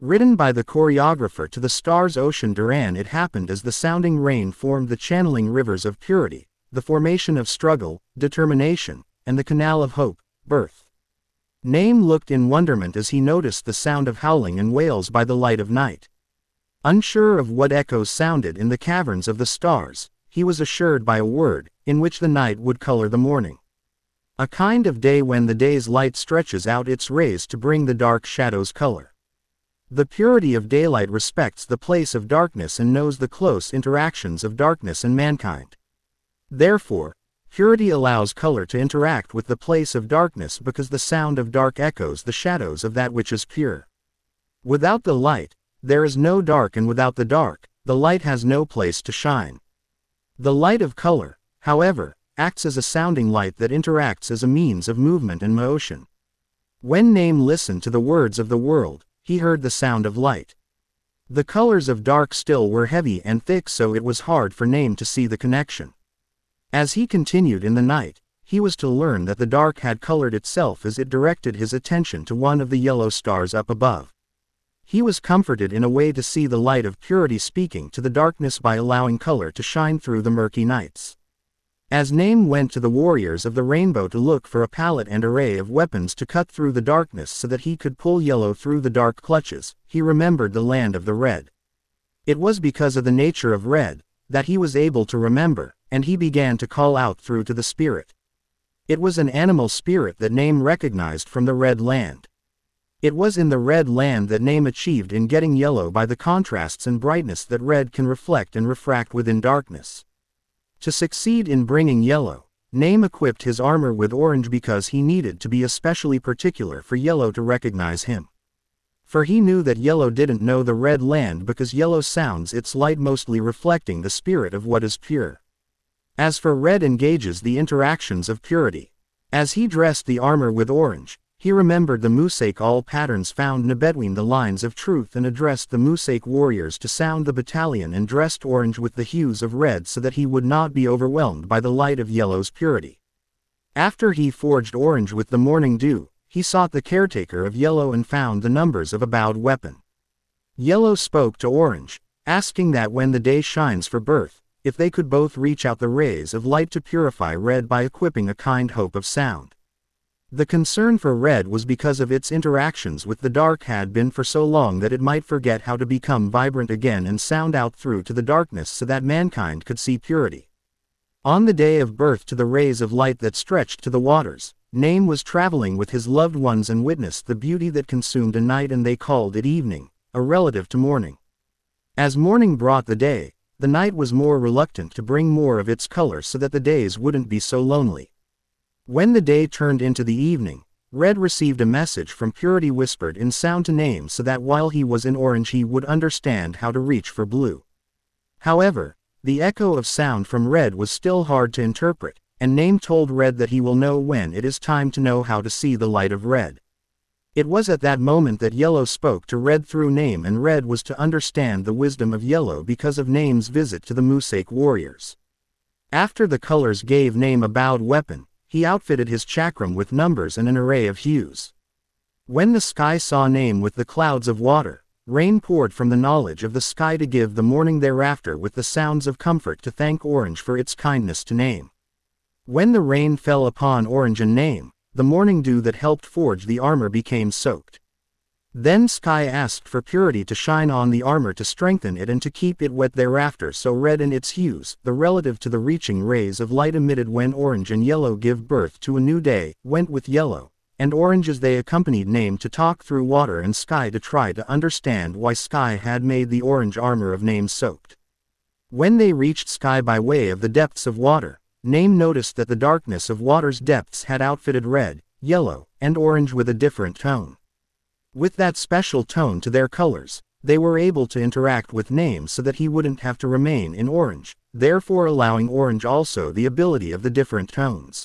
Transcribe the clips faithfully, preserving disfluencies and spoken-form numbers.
Written by the choreographer to the Stars Ocean Duran. It happened as the sounding rain formed the channeling rivers of purity, the formation of struggle, determination, and the canal of hope, birth. Name looked in wonderment as he noticed the sound of howling and wails by the light of night. Unsure of what echoes sounded in the caverns of the stars, he was assured by a word, in which the night would color the morning. A kind of day when the day's light stretches out its rays to bring the dark shadows color. The purity of daylight respects the place of darkness and knows the close interactions of darkness and mankind. Therefore, purity allows color to interact with the place of darkness because the sound of dark echoes the shadows of that which is pure. Without the light, there is no dark, and without the dark, the light has no place to shine. The light of color, however, acts as a sounding light that interacts as a means of movement and motion. When Name listened to the words of the world, he heard the sound of light. The colors of dark still were heavy and thick, so it was hard for Name to see the connection. As he continued in the night, he was to learn that the dark had colored itself as it directed his attention to one of the yellow stars up above. He was comforted in a way to see the light of purity speaking to the darkness by allowing color to shine through the murky nights. As Name went to the warriors of the rainbow to look for a palette and array of weapons to cut through the darkness so that he could pull yellow through the dark clutches, he remembered the land of the red. It was because of the nature of red that he was able to remember, and he began to call out through to the spirit. It was an animal spirit that Name recognized from the red land. It was in the red land that Name achieved in getting yellow by the contrasts and brightness that red can reflect and refract within darkness. To succeed in bringing yellow, Name equipped his armor with orange because he needed to be especially particular for yellow to recognize him. For he knew that yellow didn't know the red land because yellow sounds its light mostly reflecting the spirit of what is pure. As for red engages the interactions of purity. As he dressed the armor with orange, he remembered the Musaic all patterns found between the lines of truth and addressed the Musaic warriors to sound the battalion and dressed orange with the hues of red so that he would not be overwhelmed by the light of yellow's purity. After he forged orange with the morning dew, he sought the caretaker of yellow and found the numbers of a bowed weapon. Yellow spoke to orange, asking that when the day shines for birth, if they could both reach out the rays of light to purify red by equipping a kind hope of sound. The concern for red was because of its interactions with the dark had been for so long that it might forget how to become vibrant again and sound out through to the darkness so that mankind could see purity. On the day of birth to the rays of light that stretched to the waters, Name was traveling with his loved ones and witnessed the beauty that consumed a night, and they called it evening, a relative to morning. As morning brought the day, the night was more reluctant to bring more of its color so that the days wouldn't be so lonely. When the day turned into the evening, red received a message from purity whispered in sound to Name so that while he was in orange he would understand how to reach for blue. However, the echo of sound from red was still hard to interpret, and Name told red that he will know when it is time to know how to see the light of red. It was at that moment that yellow spoke to red through Name, and red was to understand the wisdom of yellow because of Name's visit to the Musaic warriors. After the colors gave Name a bowed weapon, he outfitted his chakram with numbers and an array of hues. When the sky saw Name with the clouds of water, rain poured from the knowledge of the sky to give the morning thereafter with the sounds of comfort to thank orange for its kindness to Name. When the rain fell upon orange and Name, the morning dew that helped forge the armor became soaked. Then sky asked for purity to shine on the armor to strengthen it and to keep it wet thereafter, so red in its hues, the relative to the reaching rays of light emitted when orange and yellow give birth to a new day, went with yellow and orange as they accompanied Name to talk through water and sky to try to understand why sky had made the orange armor of Name soaked. When they reached sky by way of the depths of water, Name noticed that the darkness of water's depths had outfitted red, yellow, and orange with a different tone. With that special tone to their colors, they were able to interact with Name so that he wouldn't have to remain in orange, therefore allowing orange also the ability of the different tones.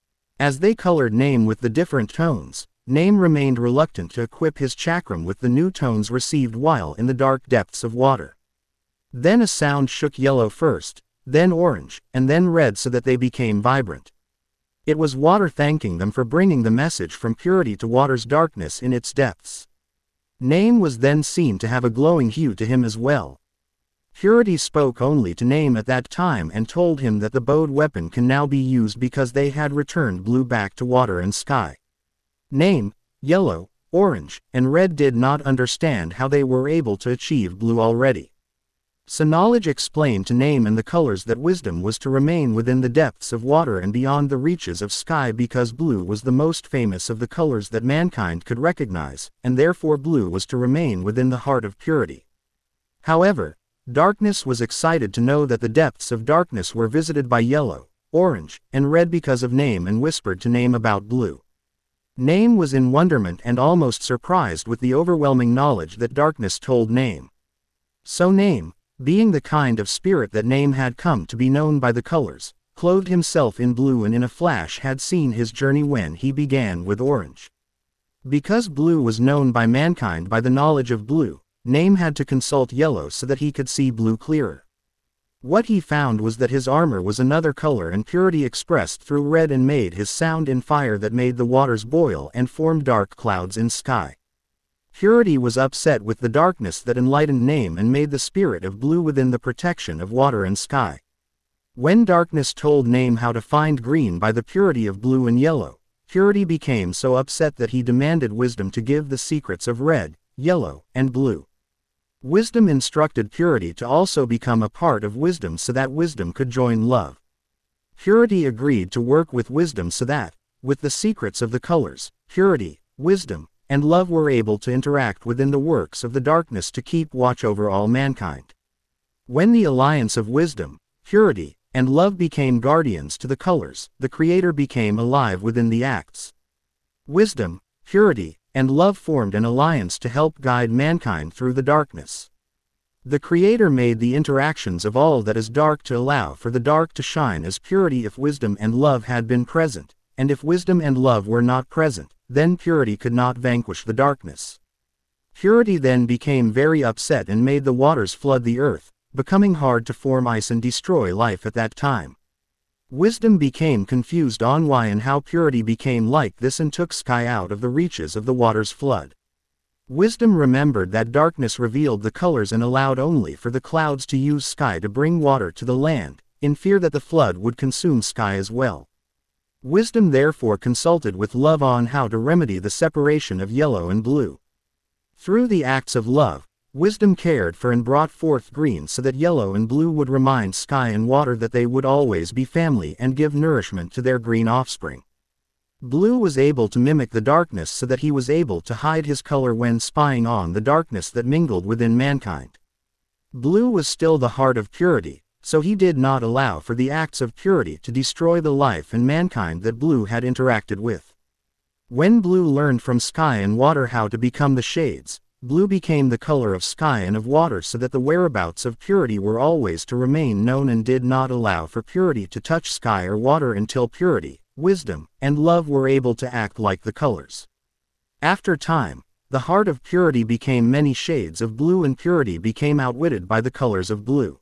As they colored Name with the different tones, Name remained reluctant to equip his chakram with the new tones received while in the dark depths of water. Then a sound shook yellow first, then orange, and then red so that they became vibrant. It was water thanking them for bringing the message from purity to water's darkness in its depths. Name was then seen to have a glowing hue to him as well. Purity spoke only to Name at that time and told him that the bowed weapon can now be used because they had returned blue back to water and sky. Name, yellow, orange, and red did not understand how they were able to achieve blue already. So knowledge explained to Name and the colors that wisdom was to remain within the depths of water and beyond the reaches of sky because blue was the most famous of the colors that mankind could recognize, and therefore blue was to remain within the heart of purity. However, darkness was excited to know that the depths of darkness were visited by yellow, orange, and red because of Name and whispered to Name about blue. Name was in wonderment and almost surprised with the overwhelming knowledge that darkness told Name. So Name, being the kind of spirit that Name had come to be known by the colors, clothed himself in blue and in a flash had seen his journey when he began with orange. Because blue was known by mankind by the knowledge of blue, Name had to consult yellow so that he could see blue clearer. What he found was that his armor was another color and purity expressed through red and made his sound in fire that made the waters boil and formed dark clouds in sky. Purity was upset with the darkness that enlightened Name and made the spirit of blue within the protection of water and sky. When darkness told Name how to find green by the purity of blue and yellow, Purity became so upset that he demanded wisdom to give the secrets of red, yellow, and blue. Wisdom instructed Purity to also become a part of wisdom so that wisdom could join love. Purity agreed to work with wisdom so that, with the secrets of the colors, purity, wisdom, and love were able to interact within the works of the darkness to keep watch over all mankind. When the alliance of wisdom, purity, and love became guardians to the colors, the Creator became alive within the acts. Wisdom, purity, and love formed an alliance to help guide mankind through the darkness. The Creator made the interactions of all that is dark to allow for the dark to shine as purity if wisdom and love had been present, and if wisdom and love were not present, then purity could not vanquish the darkness. Purity then became very upset and made the waters flood the earth, becoming hard to form ice and destroy life at that time. Wisdom became confused on why and how purity became like this and took sky out of the reaches of the water's flood. Wisdom remembered that darkness revealed the colors and allowed only for the clouds to use sky to bring water to the land, in fear that the flood would consume sky as well. Wisdom therefore consulted with love on how to remedy the separation of yellow and blue. Through the acts of love, wisdom cared for and brought forth green so that yellow and blue would remind sky and water that they would always be family and give nourishment to their green offspring. Blue was able to mimic the darkness so that he was able to hide his color when spying on the darkness that mingled within mankind. Blue was still the heart of purity, so he did not allow for the acts of purity to destroy the life and mankind that blue had interacted with. When blue learned from sky and water how to become the shades, blue became the color of sky and of water so that the whereabouts of purity were always to remain known and did not allow for purity to touch sky or water until purity, wisdom, and love were able to act like the colors. After time, the heart of purity became many shades of blue and purity became outwitted by the colors of blue.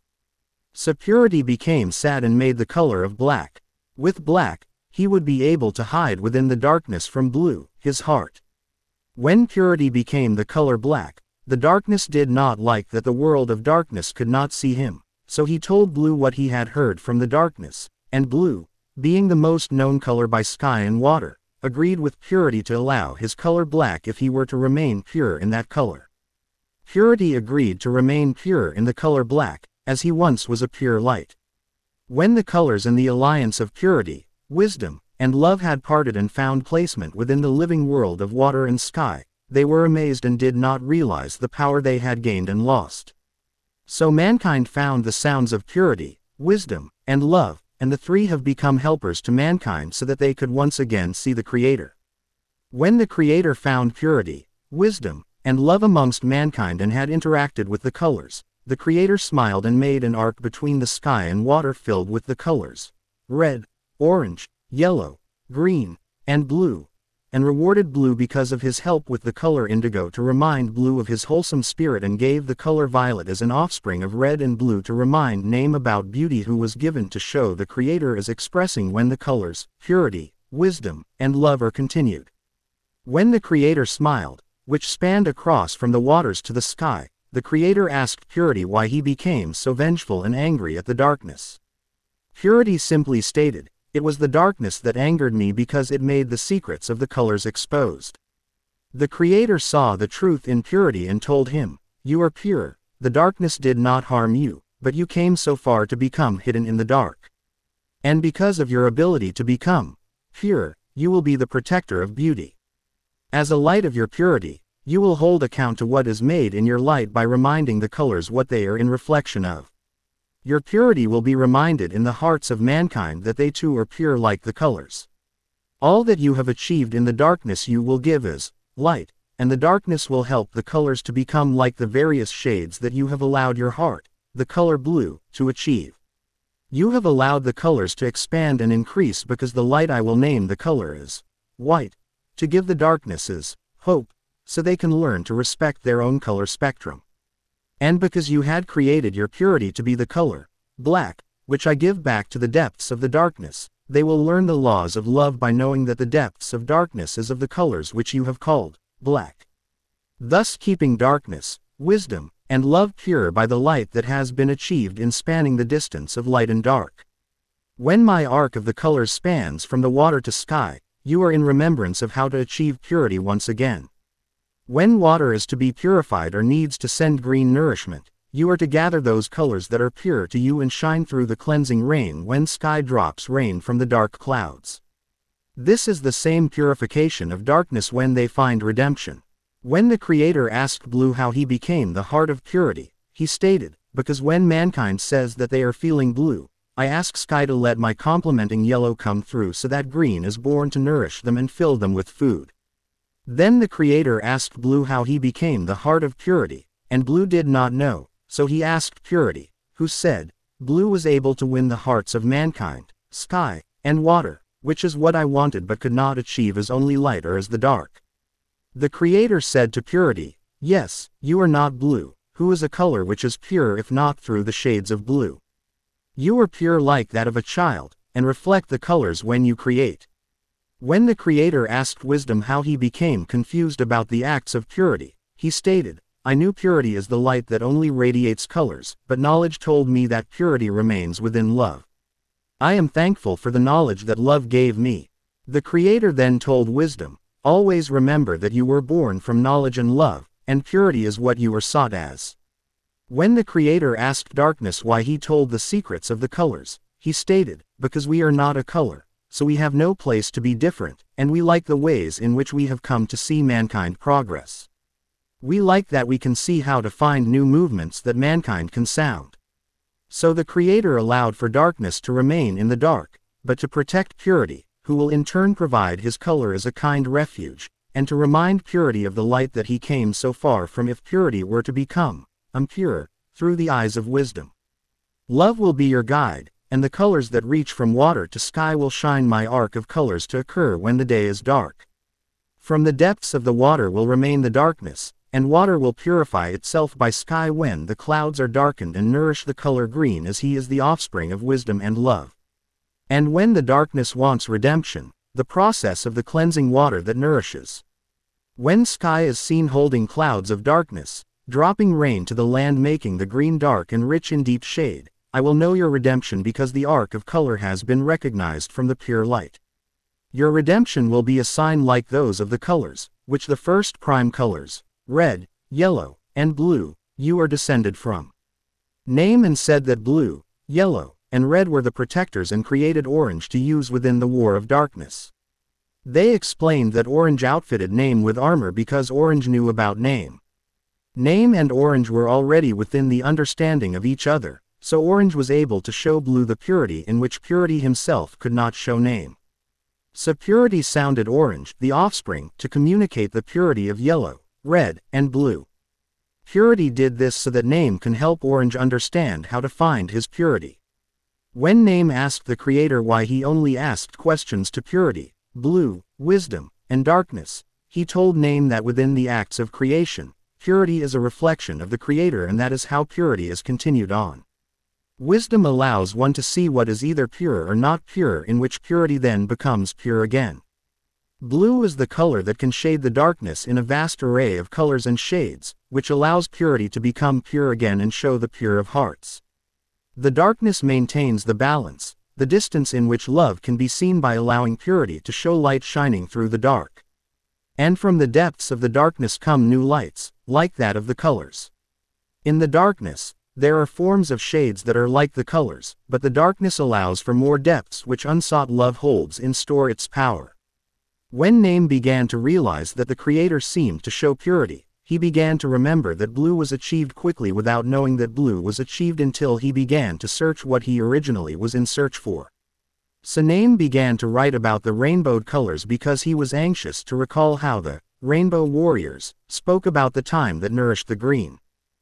So purity became sad and made the color of black. With black, he would be able to hide within the darkness from blue, his heart. When purity became the color black, the darkness did not like that the world of darkness could not see him, so he told blue what he had heard from the darkness, and blue, being the most known color by sky and water, agreed with purity to allow his color black if he were to remain pure in that color. Purity agreed to remain pure in the color black, as he once was a pure light. When the colors and the alliance of purity, wisdom, and love had parted and found placement within the living world of water and sky, they were amazed and did not realize the power they had gained and lost. So mankind found the sounds of purity, wisdom, and love, and the three have become helpers to mankind so that they could once again see the Creator. When the Creator found purity, wisdom, and love amongst mankind and had interacted with the colors, the Creator smiled and made an arc between the sky and water filled with the colors, red, orange, yellow, green, and blue, and rewarded blue because of his help with the color indigo to remind blue of his wholesome spirit and gave the color violet as an offspring of red and blue to remind name about beauty who was given to show the Creator as expressing when the colors, purity, wisdom, and love are continued. When the Creator smiled, which spanned across from the waters to the sky, the Creator asked Purity why he became so vengeful and angry at the darkness. Purity simply stated, "It was the darkness that angered me because it made the secrets of the colors exposed." The Creator saw the truth in Purity and told him, "You are pure, the darkness did not harm you, but you came so far to become hidden in the dark. And because of your ability to become pure, you will be the protector of beauty. As a light of your purity, you will hold account to what is made in your light by reminding the colors what they are in reflection of. Your purity will be reminded in the hearts of mankind that they too are pure like the colors. All that you have achieved in the darkness you will give as light, and the darkness will help the colors to become like the various shades that you have allowed your heart, the color blue, to achieve. You have allowed the colors to expand and increase because the light I will name the color is white, to give the darknesses hope, so they can learn to respect their own color spectrum. And because you had created your purity to be the color black, which I give back to the depths of the darkness, they will learn the laws of love by knowing that the depths of darkness is of the colors which you have called black. Thus keeping darkness, wisdom, and love pure by the light that has been achieved in spanning the distance of light and dark. When my arc of the colors spans from the water to sky, you are in remembrance of how to achieve purity once again. When water is to be purified or needs to send green nourishment, you are to gather those colors that are pure to you and shine through the cleansing rain when sky drops rain from the dark clouds. This is the same purification of darkness when they find redemption. When the Creator asked blue how he became the heart of purity, he stated, "Because when mankind says that they are feeling blue, I ask sky to let my complementing yellow come through so that green is born to nourish them and fill them with food." Then the Creator asked blue how he became the heart of purity, and blue did not know, so he asked purity, who said, "Blue was able to win the hearts of mankind, sky, and water, which is what I wanted but could not achieve as only light or as the dark." The Creator said to purity, "Yes, you are not blue, who is a color which is pure if not through the shades of blue. You are pure like that of a child, and reflect the colors when you create." When the Creator asked wisdom how he became confused about the acts of purity, he stated, "I knew purity is the light that only radiates colors, but knowledge told me that purity remains within love. I am thankful for the knowledge that love gave me." The Creator then told wisdom, "Always remember that you were born from knowledge and love, and purity is what you are sought as." When the Creator asked darkness why he told the secrets of the colors, he stated, "Because we are not a color, so we have no place to be different, and we like the ways in which we have come to see mankind progress. We like that we can see how to find new movements that mankind can sound." So the Creator allowed for darkness to remain in the dark, but to protect purity, who will in turn provide his color as a kind refuge, and to remind purity of the light that he came so far from if purity were to become impure, through the eyes of wisdom. Love will be your guide, and the colors that reach from water to sky will shine my arc of colors to occur when the day is dark. From the depths of the water will remain the darkness, and water will purify itself by sky when the clouds are darkened and nourish the color green as he is the offspring of wisdom and love. And when the darkness wants redemption, the process of the cleansing water that nourishes. When sky is seen holding clouds of darkness, dropping rain to the land making the green dark and rich in deep shade, I will know your redemption because the arc of color has been recognized from the pure light. Your redemption will be a sign like those of the colors, which the first prime colors, red, yellow, and blue, you are descended from. Name and said that blue, yellow, and red were the protectors and created orange to use within the war of darkness. They explained that orange outfitted Name with armor because orange knew about Name. Name and orange were already within the understanding of each other, so orange was able to show blue the purity in which purity himself could not show Name. So purity sounded orange, the offspring, to communicate the purity of yellow, red, and blue. Purity did this so that Name can help orange understand how to find his purity. When Name asked the Creator why he only asked questions to purity, blue, wisdom, and darkness, he told Name that within the acts of creation, purity is a reflection of the Creator and that is how purity is continued on. Wisdom allows one to see what is either pure or not pure in which purity then becomes pure again. Blue is the color that can shade the darkness in a vast array of colors and shades, which allows purity to become pure again and show the pure of hearts. The darkness maintains the balance, the distance in which love can be seen by allowing purity to show light shining through the dark. And from the depths of the darkness come new lights, like that of the colors. In the darkness, there are forms of shades that are like the colors, but the darkness allows for more depths which unsought love holds in store its power. When Name began to realize that the Creator seemed to show purity, he began to remember that blue was achieved quickly without knowing that blue was achieved until he began to search what he originally was in search for. So Name began to write about the rainbowed colors because he was anxious to recall how the rainbow warriors spoke about the time that nourished the green.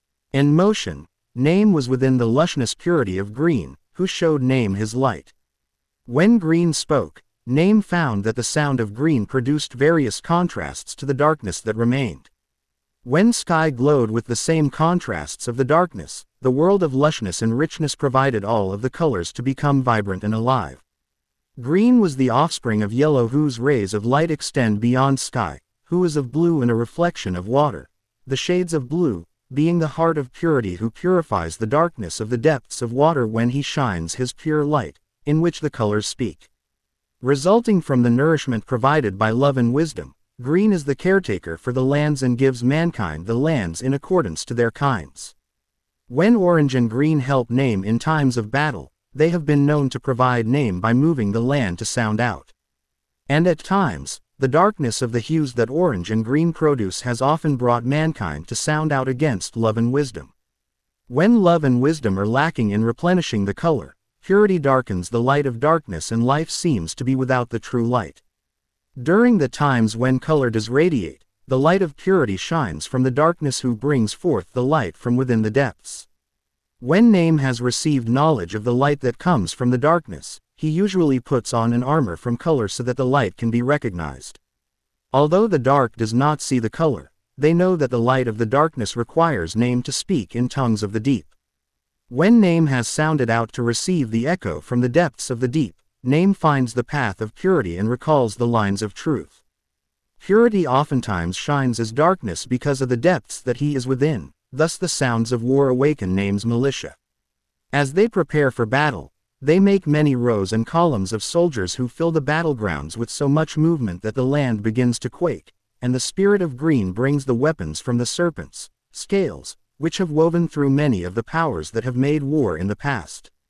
In motion, Name was within the lushness purity of green, who showed Name his light. When green spoke, Name found that the sound of green produced various contrasts to the darkness that remained. When sky glowed with the same contrasts of the darkness, the world of lushness and richness provided all of the colors to become vibrant and alive. Green was the offspring of yellow, whose rays of light extend beyond sky, who is of blue and a reflection of water. The shades of blue, being the heart of purity, who purifies the darkness of the depths of water when he shines his pure light, in which the colors speak. Resulting from the nourishment provided by love and wisdom, green is the caretaker for the lands and gives mankind the lands in accordance to their kinds. When orange and green help Name in times of battle, they have been known to provide Name by moving the land to sound out. And at times, the darkness of the hues that orange and green produce has often brought mankind to sound out against love and wisdom. When love and wisdom are lacking in replenishing the color, purity darkens the light of darkness and life seems to be without the true light. During the times when color does radiate, the light of purity shines from the darkness, who brings forth the light from within the depths. When Name has received knowledge of the light that comes from the darkness, he usually puts on an armor from color so that the light can be recognized. Although the dark does not see the color, they know that the light of the darkness requires Name to speak in tongues of the deep. When Name has sounded out to receive the echo from the depths of the deep, Name finds the path of purity and recalls the lines of truth. Purity oftentimes shines as darkness because of the depths that he is within, thus the sounds of war awaken Name's militia. As they prepare for battle, they make many rows and columns of soldiers who fill the battlegrounds with so much movement that the land begins to quake, and the spirit of green brings the weapons from the serpents, scales, which have woven through many of the powers that have made war in the past.